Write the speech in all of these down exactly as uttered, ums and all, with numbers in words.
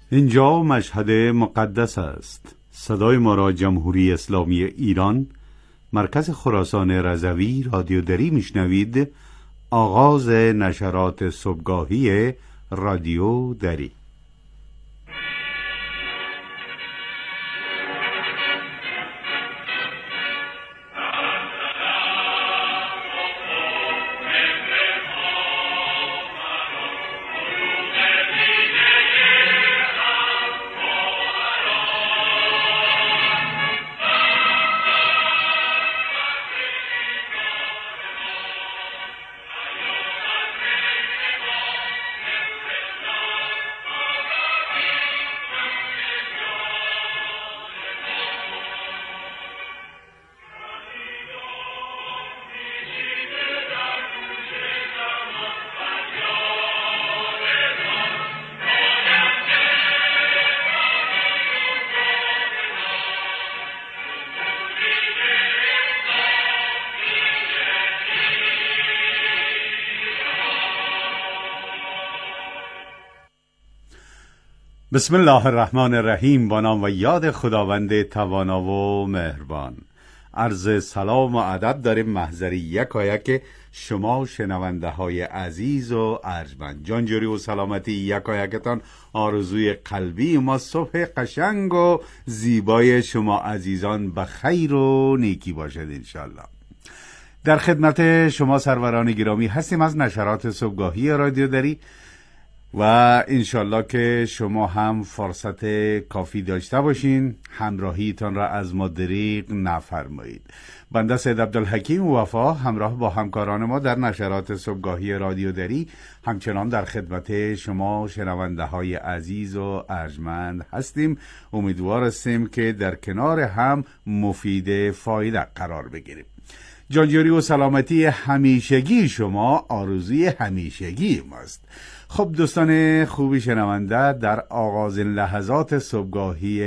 اینجا مشهد مقدس است. صدای ما را جمهوری اسلامی ایران، مرکز خراسان رضوی رادیو دری میشنوید. آغاز نشرات صبحگاهی رادیو دری. بسم الله الرحمن الرحیم. با نام و یاد خداوند توانا و مهربان. عرض سلام و ادب داریم محضر یکایک شما شنونده های عزیز و ارجمند. جانجوری و سلامتی یکایکتان آرزوی قلبی ما. صبح قشنگ و زیبای شما عزیزان به خیر و نیکی باشد انشالله. در خدمت شما سروران گرامی هستیم از نشرات صبحگاهی رادیو دری و انشالله که شما هم فرصت کافی داشته باشین، همراهیتان را از ما دریغ نفرمایید. بنده سید عبدالحکیم وفا همراه با همکاران ما در نشرات صبحگاهی رادیو دری همچنان در خدمت شما شنونده های عزیز و ارجمند هستیم. امیدوار هستیم که در کنار هم مفید فایده قرار بگیریم. جانجوری و سلامتی همیشگی شما آرزوی همیشگی ماست. خب دوستان خوبی شنونده، در آغازین لحظات صبحگاهی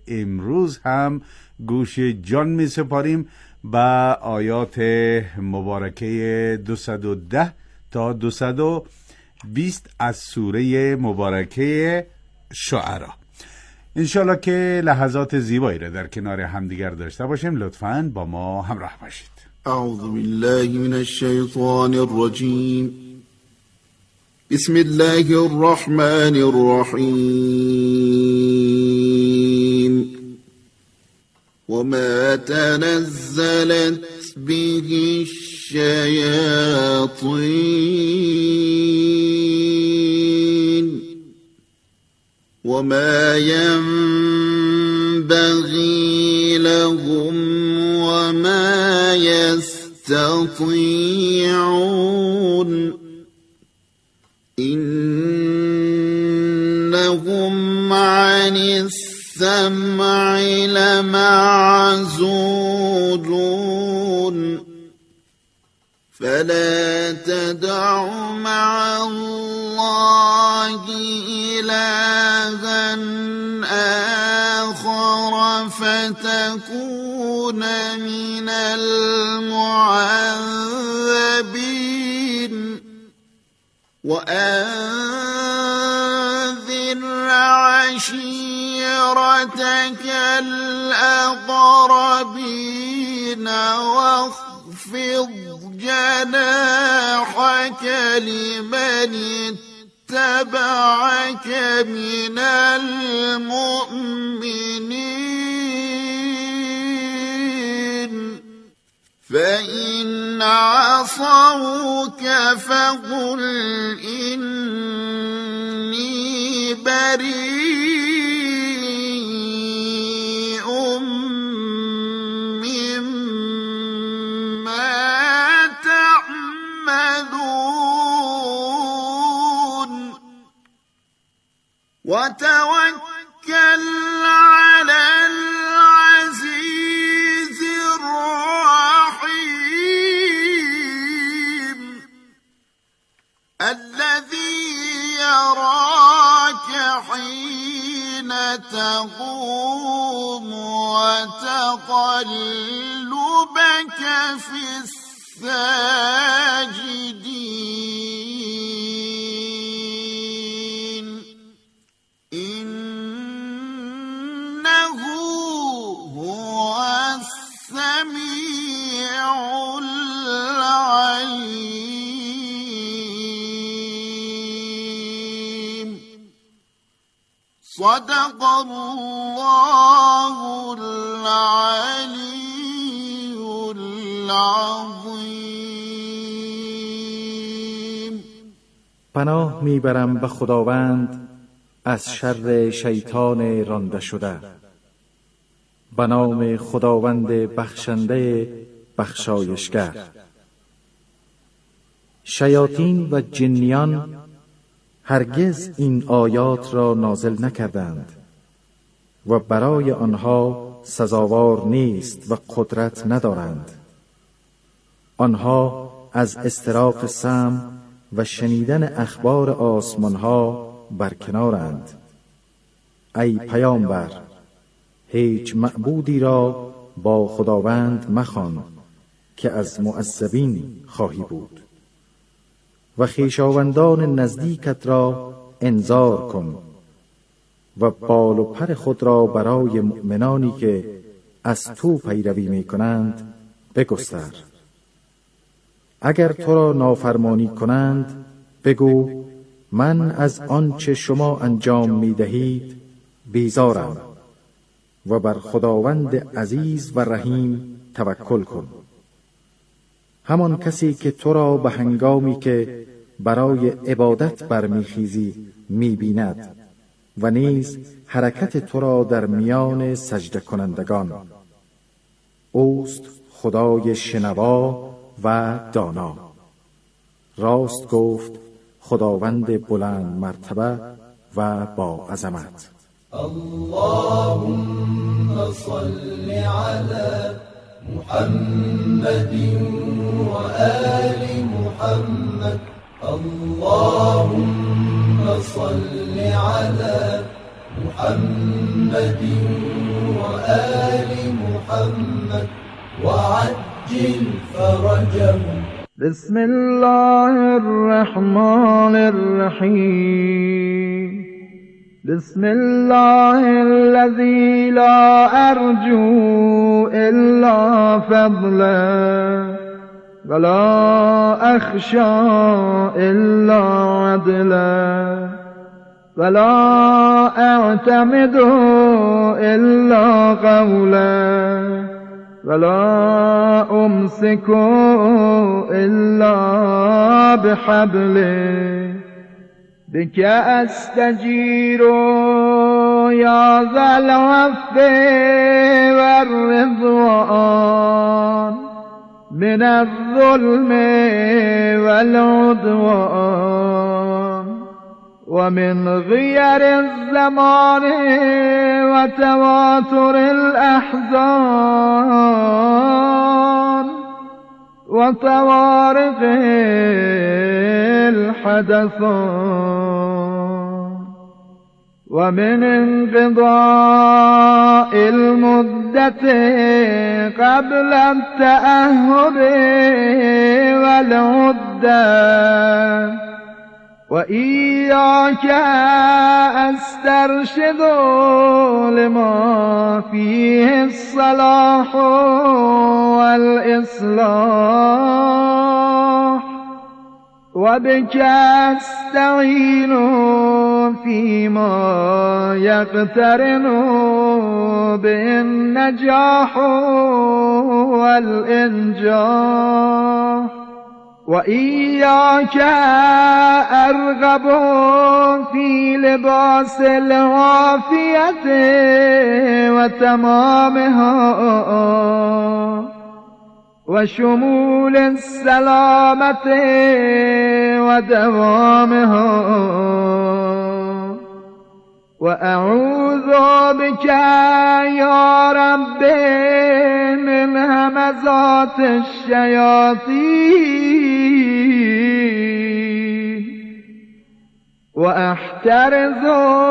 امروز هم گوش جان می سپاریم به آیات مبارکه دویست و ده تا دویست و بیست از سوره مبارکه شعرا. انشالله که لحظات زیبایی را در کنار همدیگر داشته باشیم. لطفاً با ما همراه باشید. اعوذ بالله من الشیطان الرجیم. بسم الله الرحمن الرحیم. وما تنزلت به الشیاطین وما ينبغي لهم وما يستطيعون إنهم عن السمع لمعزولون فلا تدع مع الله إلها آخر فتكون من المعذبين وأنذر عشيرتك الأقربين واخفض جناحك لمن اتبعك من المؤمنين فإن عصوك فقل إني بريء مما تعملون وتوكل على العزيز الرحيم الذي يراك حين تقوم وتقلبك في الساجدين إن صدق الله العلی العظیم. پناه میبرم به خداوند از شر شیطان رانده شده. به نام خداوند بخشنده بخشایشگر. شیاطین و جنیان هرگز این آیات را نازل نکردند و برای آنها سزاوار نیست و قدرت ندارند. آنها از استراق سمع و شنیدن اخبار آسمانها برکنارند. ای پیامبر، هیچ معبودی را با خداوند مخوان که از معذبین خواهی بود و خویشاوندان نزدیکت را انذار کن و بال و پر خود را برای مؤمنانی که از تو پیروی می کنند بگستر. اگر تو را نافرمانی کنند بگو من از آنچه شما انجام می دهید بیزارم و بر خداوند عزیز و رحیم توکل کن. همان کسی که تو را به هنگامی که برای عبادت برمیخیزی میبیند و نیز حرکت تو را در میان سجده کنندگان. اوست خدای شنوا و دانا. راست گفت خداوند بلند مرتبه و با عظمت. اللهم صل على محمد و آل محمد. اللهم صل على محمد و آل محمد وعجل فرجهم. بسم الله الرحمن الرحیم. بسم الله الذي لا أرجو إلا فضله ولا أخشى إلا عدله ولا أعتمد إلا قوله ولا أمسك إلا بحبله بك أستجير يا ذا العفو والرضوان من الظلم والعدوان ومن غير الزمان وتواتر الأحزان وطوارق الحدثان ومن انقضاء المدة قبل التأهب والعدة وإياك أسترشد لما فيه الصلاح والإصلاح وبك أستعين فيما يقترن بالنجاح والإنجاح وإياك أرغب في لباس العافية وتمامها وشمول السلامة ودوامها وأعوذ بك يا رب من همزات الشياطين وأحترز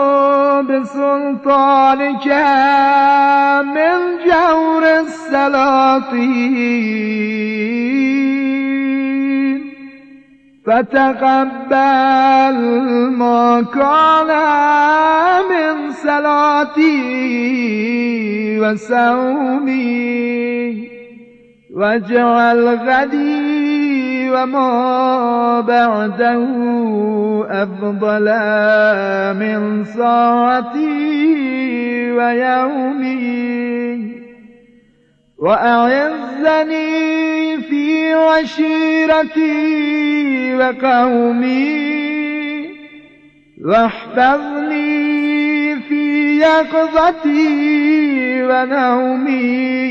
بسلطانك من جور السلاطين فتقبل ما كان من صلاتي وصومي واجعل غدي وما بعده أفضل من ساعتي ويومي وأعزني في عشيرتي وقومي واحفظني في يقظتي ونومي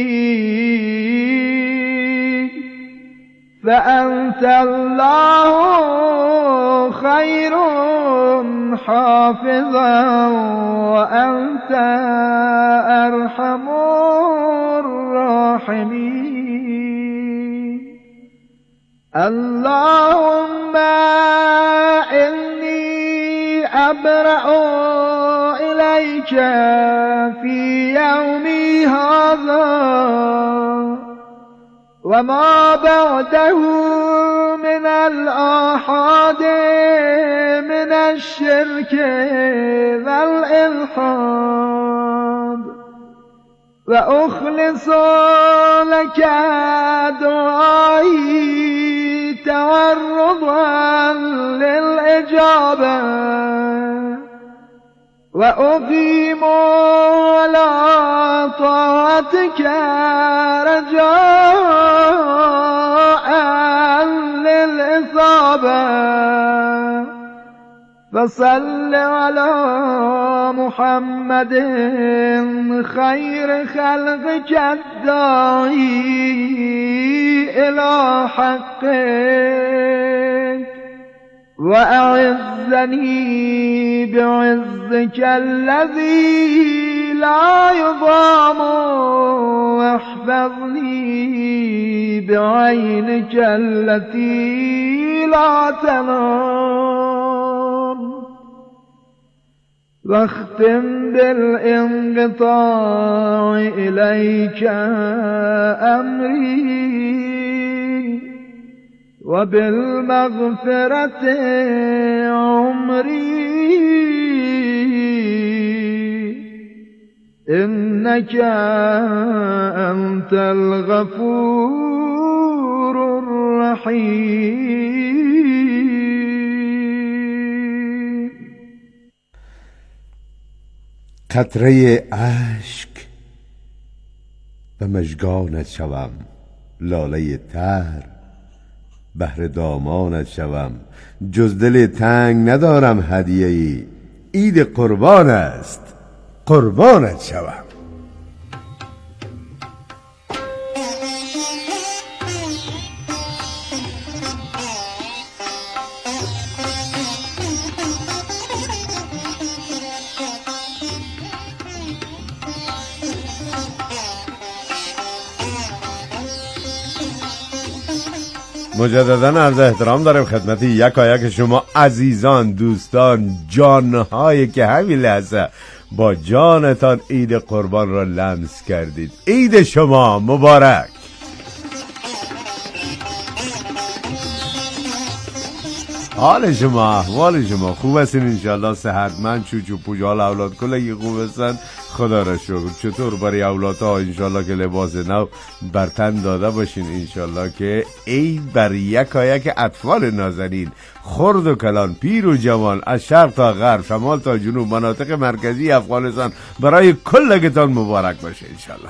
فأنت الله خير حافظا وأنت أرحم الراحمين. اللهم إني أبرأ إليك في يومي هذا وما بعده من الآحاد من الشرك والإلحاد وأخلص لك دعائي تورضا للإجابة وأقيم على طاعتك رجاء للإصابة فصل على محمد خير خلقك الداعي إلى حقك وأعزني بعزك الذي لا يضام واحفظني بعينك التي لا تنام واختم بالانقطاع إليك أمري وبالمغفرة عمري إنك أنت الغفور الرحيم. قطره اشک به مژگانت شوم، لاله تر بهر دامانت شوم. جز دل تنگ ندارم هدیه ای، عید قربان است قربانت شوم. مجددا عرض احترام داریم خدمت یکایک شما عزیزان، دوستان، جانهایی که همین لحظه با جانتان عید قربان را لمس کردید. عید شما مبارک. حال شما، احوال شما خوب هستین؟ انشالله صحتمند، چوچو پوجال اولاد کلگی خوب هستن؟ خدا را شکر. چطور برای اولادها؟ انشالله که لباس نو بر تن داده باشین. انشالله که عید بر یکایک اطفال نازنین، خرد و کلان، پیر و جوان، از شرق تا غرب، شمال تا جنوب، مناطق مرکزی افغانستان، برای کلگتان مبارک باشه انشالله.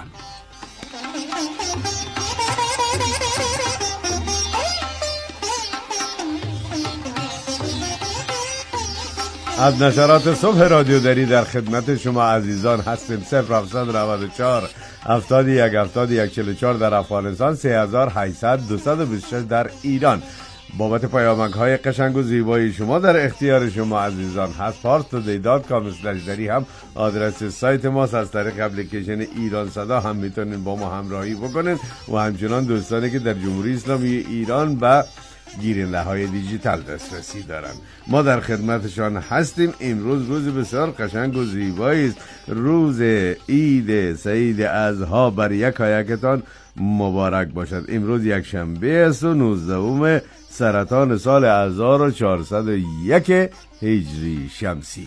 از نشرات صبح رادیو دری در خدمت شما عزیزان هستیم. صفر هفتصد و نود و چهار هفتاد و یک هفتاد و یک چهل و چهار در افغانستان، سه هزار و هشتصد دویست و بیست و شش در ایران. بابت پیامک های قشنگ و زیبای شما در اختیار شما عزیزان هست. پارس تودی دات کام اسلش دری هم آدرس سایت ماست. از طریق اپلیکیشن ایران صدا هم میتونین با ما همراهی بکنین و همچنان دوستانی که در جمهوری اسلامی ایران و گیرنده های دیجیتال دسترسی دارن، ما در خدمتشان هستیم. امروز روز بسیار قشنگ و زیبایی است، روز عید سعید اضحی بر یکایکتان مبارک باشد. امروز یک شنبه است و نوزدهم سرطان سال هزار و چهارصد و یک هجری شمسی.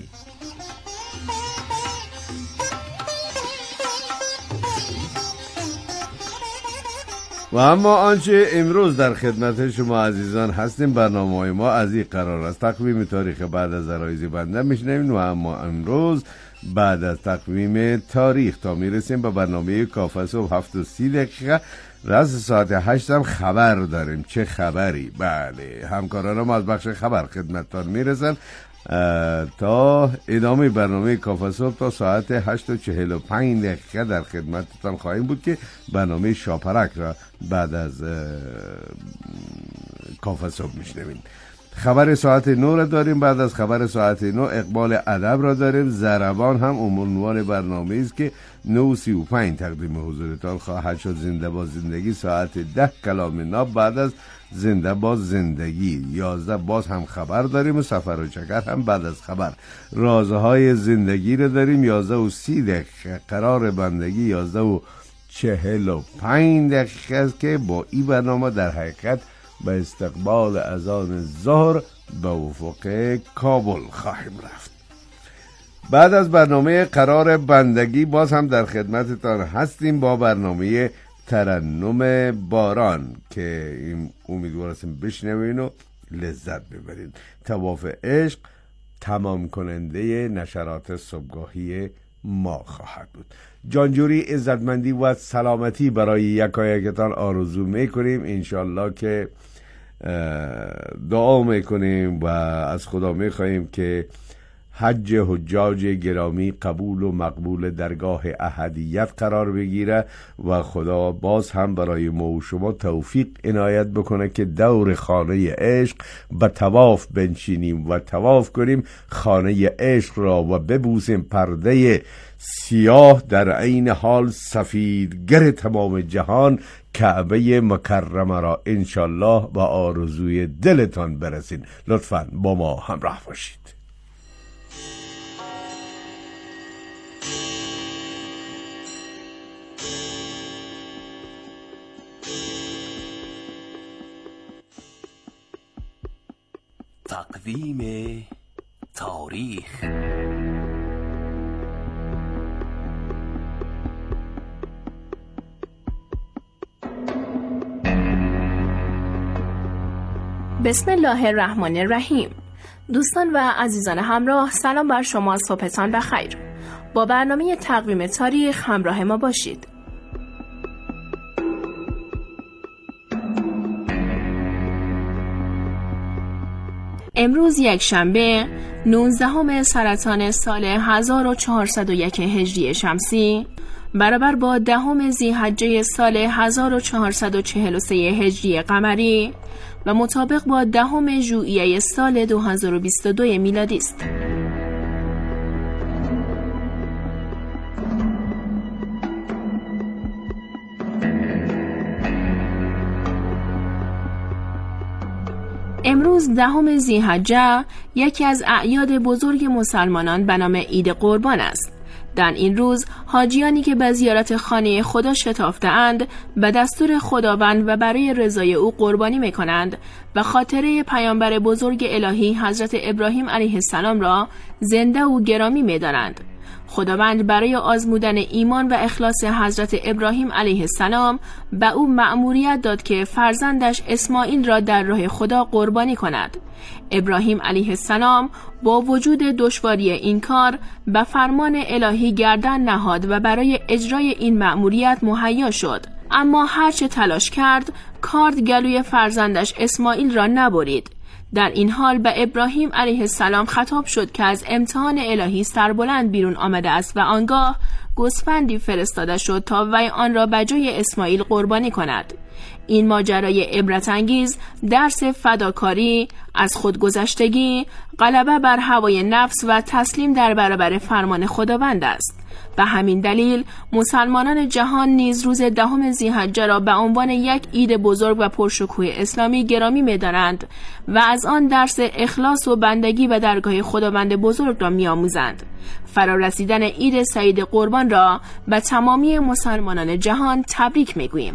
و اما آنچه امروز در خدمت شما عزیزان هستیم، برنامه ما از این قرار است. تقویم تاریخ بعد از عرایض بنده میشنویم و اما امروز بعد از تقویم تاریخ تا میرسیم به برنامه کافه صبح هفت و سی دقیقه رس ساعت هشت هم خبر داریم. چه خبری؟ بله، همکاران ما از بخش خبر خدمتتان میرسن تا ادامه برنامه کافه صبح تا ساعت هشت و چهل و پنج دقیقه در خدمتتان خواهیم بود که برنامه شاپرک را بعد از کافه صبح میشنویم. خبر ساعت نو را داریم. بعد از خبر ساعت نو اقبال ادب را داریم. زربان هم عنوان برنامه است که نو سی و پنج تقدیم حضورتان خواهد شد. زنده با زندگی ساعت ده کلام ناب. بعد از زنده با زندگی یازده باز هم خبر داریم و سفر و چکر هم بعد از خبر. رازهای زندگی را داریم یازده و سی دقیقه. قرار بندگی یازده و چهل و پنج دقیقه است که با این برنامه در حقیقت به استقبال اذان ظهر به افق کابل خواهیم رفت. بعد از برنامه قرار بندگی باز هم در خدمتتان هستیم با برنامه ترنم باران که امیدوار هستیم بشنوین و لذت ببرین. طواف عشق تمام کننده نشرات صبحگاهی ما خواهد بود. جانجوری، عزتمندی و سلامتی برای یکایکتان آرزو میکنیم. انشالله که دعا میکنیم و از خدا میخواییم که حج حجاج گرامی قبول و مقبول درگاه احدیت قرار بگیره و خدا باز هم برای ما و شما توفیق عنایت بکنه که دور خانه عشق به طواف بنشینیم و طواف کنیم خانه عشق را و ببوسیم پرده سیاه در عین حال سفیدگر تمام جهان کعبه مکرمه را انشالله با آرزوی دلتان برسین. لطفاً با ما همراه باشید. تقویم تاریخ. بسم الله الرحمن الرحیم. دوستان و عزیزان همراه، سلام بر شما، صبحتان بخیر. با برنامه تقویم تاریخ همراه ما باشید. امروز یک شنبه نوزدهم سرطان سال هزار و چهارصد و یک هجری شمسی برابر با دهم ذی‌حجه سال هزار و چهارصد و چهل و سه هجری قمری و مطابق با دهم ژوئیه سال دو هزار و بیست و دو میلادی است. امروز دهم ذی‌حجه یکی از اعیاد بزرگ مسلمانان به نام عید قربان است. در این روز حاجیانی که به زیارت خانه خدا شتافته‌اند به دستور خداوند و برای رضای او قربانی می‌کنند و خاطره پیامبر بزرگ الهی حضرت ابراهیم علیه السلام را زنده و گرامی می‌دانند. خداوند برای آزمودن ایمان و اخلاص حضرت ابراهیم علیه السلام به او مأموریت داد که فرزندش اسماعیل را در راه خدا قربانی کند. ابراهیم علیه السلام با وجود دشواری این کار به فرمان الهی گردن نهاد و برای اجرای این مأموریت مهیا شد. اما هرچه تلاش کرد کارد گلوی فرزندش اسماعیل را نبرید. در این حال به ابراهیم علیه السلام خطاب شد که از امتحان الهی سربلند بیرون آمده است و آنگاه گوسفندی فرستاده شد تا وی آن را به جای اسماعیل قربانی کند. این ماجرای عبرت انگیز درس فداکاری، از خودگذشتگی، غلبه بر هوای نفس و تسلیم در برابر فرمان خداوند است. به همین دلیل مسلمانان جهان نیز روز دهم ذی‌حجه را به عنوان یک عید بزرگ و پرشکوه اسلامی گرامی می‌دارند و از آن درس اخلاص و بندگی به درگاه خداوند بزرگ را می‌آموزند. فرارسیدن عید سعید قربان را به تمامی مسلمانان جهان تبریک می‌گوییم.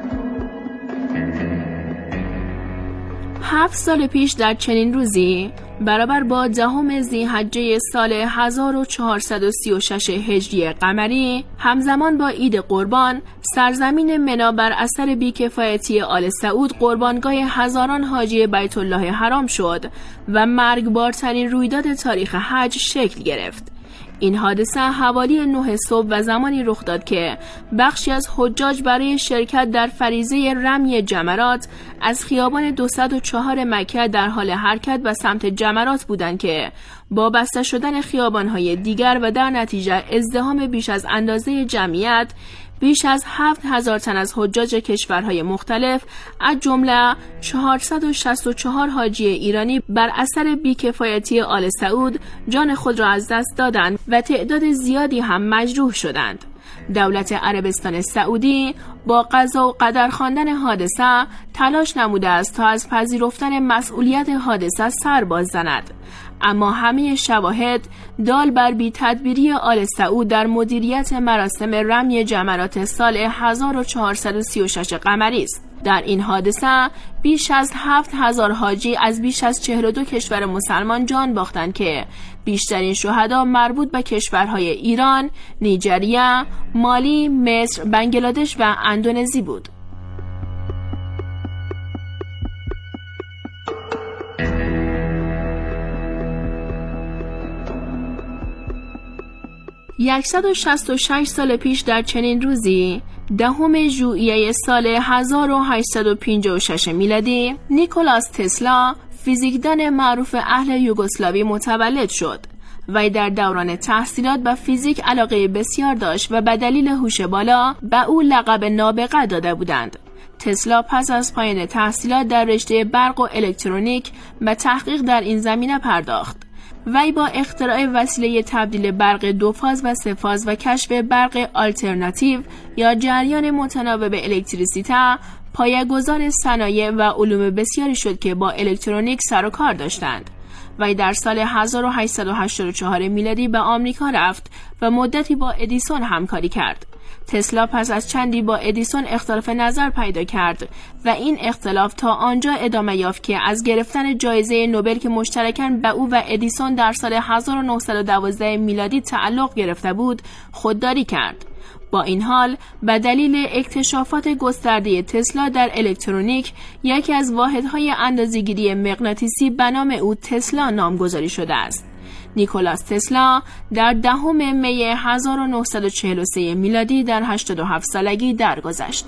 هفت سال پیش در چنین روزی برابر با دهم ذی‌حجه سال هزار و چهارصد و سی و شش هجری قمری همزمان با عید قربان، سرزمین منی بر اثر بیکفایتی آل سعود قربانگاه هزاران حاجی بیت الله حرام شد و مرگبارترین رویداد تاریخ حج شکل گرفت. این حادثه حوالی نه صبح و زمانی رخ داد که بخشی از حجاج برای شرکت در فریضه رمی جمرات از خیابان دویست و چهار مکه در حال حرکت به سمت جمرات بودند که با بسته شدن خیابان‌های دیگر و در نتیجه ازدحام بیش از اندازه جمعیت، بیش از هفت هزار تن از حجاج کشورهای مختلف از جمله چهارصد و شصت و چهار حاجی ایرانی بر اثر بیکفایتی آل سعود جان خود را از دست دادند و تعداد زیادی هم مجروح شدند. دولت عربستان سعودی با قضا و قدر خواندن حادثه تلاش نموده است تا از پذیرفتن مسئولیت حادثه سر باز زند، اما همه شواهد دال بر بی تدبیری آل سعود در مدیریت مراسم رمی جمرات سال هزار و چهارصد و سی و شش قمری است. در این حادثه بیش از هفت هزار حاجی از بیش از چهل و دو کشور مسلمان جان باختند که بیشترین شهدا مربوط به کشورهای ایران، نیجریه، مالی، مصر، بنگلادش و اندونزی بود. صد و شصت و شش سال پیش در چنین روزی، دهم ژوئیه سال هزار و هشتصد و پنجاه و شش میلادی، نیکولاس تسلا، فیزیکدان معروف اهل یوگسلاوی متولد شد. وی در دوران تحصیلات به فیزیک علاقه بسیار داشت و به دلیل هوش بالا به او لقب نابغه داده بودند. تسلا پس از پایان تحصیلات در رشته برق و الکترونیک به تحقیق در این زمینه پرداخت. وی با اختراع وسیله تبدیل برق دو فاز و سه فاز و کشف برق آلترناتیو یا جریان متناوب الکتریسیته پایه‌گذار صنایع و علوم بسیاری شد که با الکترونیک سر و کار داشتند. وی در سال هزار و هشتصد و هشتاد و چهار میلادی به آمریکا رفت و مدتی با ادیسون همکاری کرد. تسلا پس از چندی با ادیسون اختلاف نظر پیدا کرد و این اختلاف تا آنجا ادامه یافت که از گرفتن جایزه نوبل که مشترکاً به او و ادیسون در سال هزار و نهصد و دوازده میلادی تعلق گرفته بود خودداری کرد. با این حال به دلیل اکتشافات گسترده تسلا در الکترونیک، یکی از واحدهای اندازه‌گیری مغناطیسی به نام او تسلا نامگذاری شده است. نیکولاس تسلا در دهم می هزار و نهصد و چهل و سه میلادی در هشتاد و هفت سالگی درگذشت.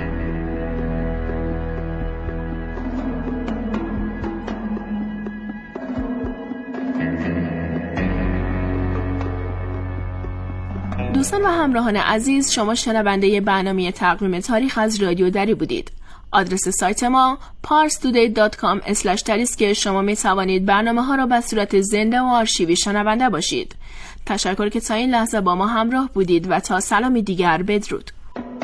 دوستان و همراهان عزیز، شما شنونده برنامه تقویم تاریخ از رادیو دری بودید. آدرس سایت ما پارس تودی دات کام اسلش دری است که شما می توانید برنامه ها را به صورت زنده و آرشیوی شنونده باشید. تشکر که تا این لحظه با ما همراه بودید و تا سلامی دیگر بدرود.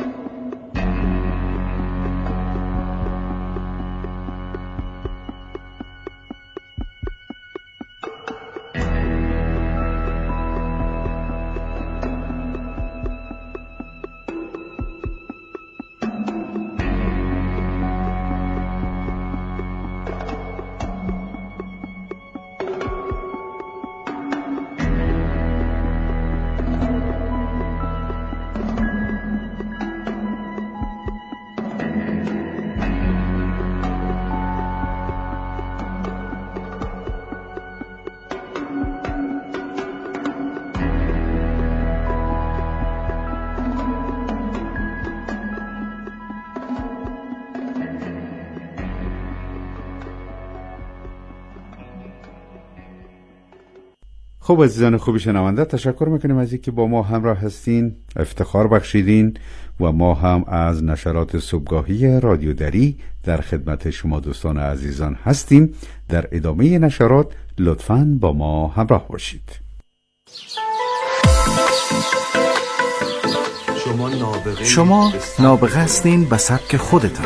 خب عزیزان خوبی شنونده، تشکر میکنیم از اینکه با ما همراه هستین، افتخار بخشیدین و ما هم از نشرات صبحگاهی رادیو دری در خدمت شما دوستان عزیزان هستیم. در ادامه نشرات لطفاً با ما همراه باشید. شما نابغه, شما نابغه هستین به سبک خودتان.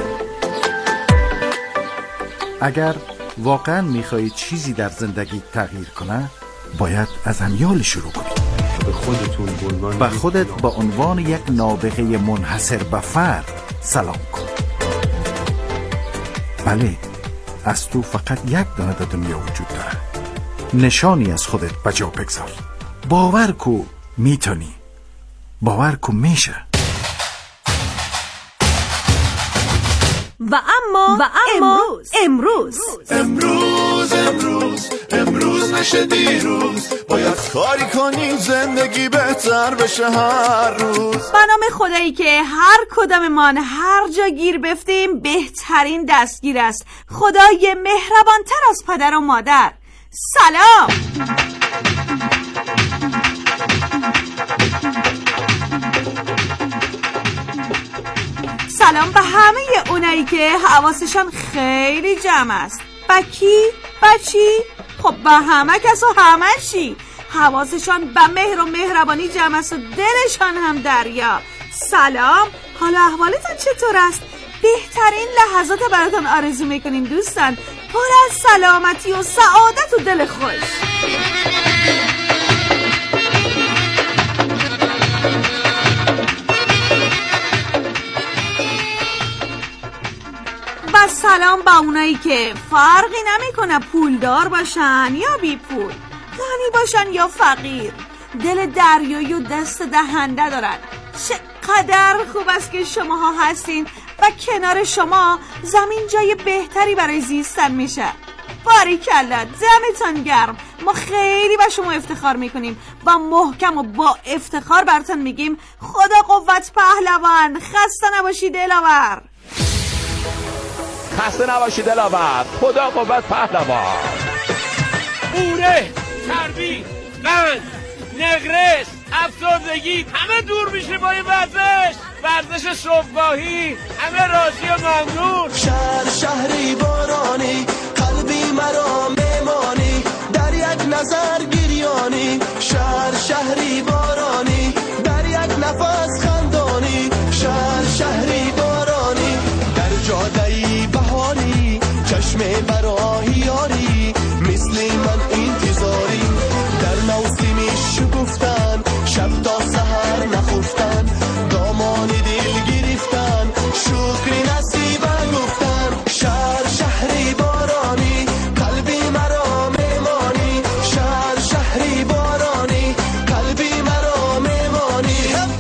اگر واقعاً میخواهید چیزی در زندگی تغییر کنه، باید از امیال شروع کنید. به خودتون به خودت با عنوان یک نابغه منحصر به فرد سلام کن. بله، از تو فقط یک دانه در دنیا وجود داره. نشانی از خودت بجا بگذار. باور کو میتونی، باور کو میشه. و اما و اما امروز امروز امروز امروز نشه دیروز، باید کاری کنیم زندگی بهتر بشه هر روز. به نام خدایی که هر کداممان هر جا گیر بفتیم بهترین دستگیر است، خدای مهربانتر از پدر و مادر. سلام. سلام به همه اونایی که حواسشان خیلی جمع است. با کی؟ با چی؟ خب با همه کس و همه چی. حواسشان به مهر و مهربانی جمع است و دلشان هم دریا. سلام، حالا احوالتان چطور است؟ بهترین لحظات براتون آرزو میکنیم دوستان، پر از سلامتی و سعادت و دل خوش. و سلام با اونایی که فرقی نمیکنه پولدار باشن یا بی پول، غنی باشن یا فقیر، دل دریایی و دست دهنده دارن. چقدر خوب است که شماها هستین و کنار شما زمین جای بهتری برای زیستن میشه. باریکلا، دمتان گرم. ما خیلی با شما افتخار میکنیم و محکم و با افتخار براتون میگیم خدا قوت پهلوان. خسته نباشی دلاور. خسته نباشی دلاور. خدا قوت پهلوان. اوره، چربی، قند، نقرس، افسردگی همه دور میشه با این ورزش. ورزش صبحگاهی همه راضی و ممنون. شهر شهری بارانی، قلبی مرا میمانی، در یک نظر گریانی. شهر شهری بارانی، در یک نفس خندانی. شهر شهری بارانی، در جادهی بهاری، چشم براهی یاری، مثل من انتظاری. در موسمی شکفتن، شب تا سحر نخفتن، دامان دل گرفتن، شکری نصیبه گفتن. شهر شهری بارانی، قلبی مرا میمانی. شهر شهری بارانی، قلبی مرا میمانی.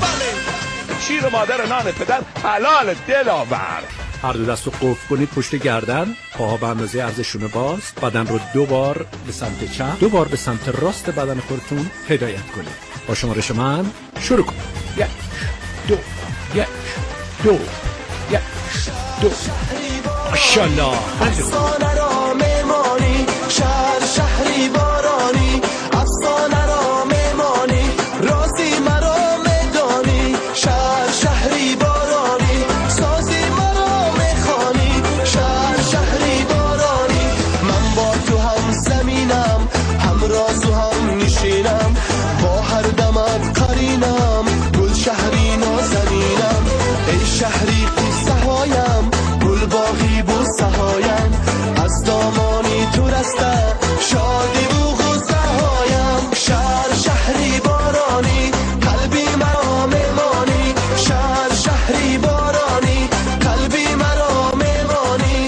شیر مادر نان پدر حلال دلاور. هر دو دست رو قفل کنید پشت گردن، پاها به اندازه عرض شونه باز، بدن رو دو بار به سمت چپ، دو بار به سمت راست بدن خودتون هدایت کنید. با شمارش من شروع کنید. یک دو یک دو یک دو. ماشاءالله. افسانه را میمانی، شهر شهری بارانی. افسانه را میمانی، رازی مرا میدانی. شهر شهری بارانی، سازی مرا میخوانی. شهر شهری بارانی، من با تو هم زمینم، هم راز و هم نشینم. با هر دمت قرینم، گل شهری نازنینم. ای شهری قصه هایم، گل باغی بو سهایم. از دامانی تو رسته، شادی بو غصه هایم. شهر شهری بارانی، قلبی مرا میمانی. شهر شهری بارانی، قلبی مرا میمانی.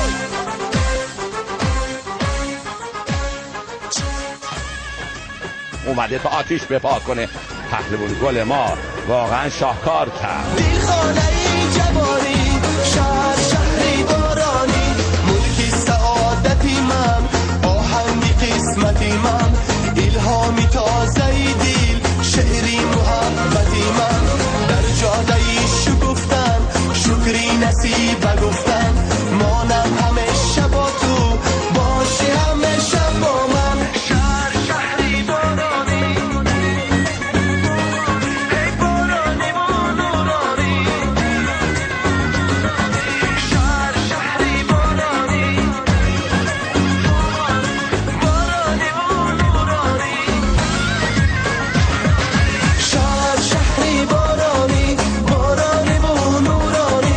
اومده تا آتیش بپا کنه. پهلوان گل ما واقعا شاهکار کرد. دیلخانه ای جوانی، شهر شهری بارانی. ملکی سعادتی من، آهنگی قسمتی من. الهامی تازه دیل، شعری محبتی من. در جاده ای شکفتن، شکری نصیب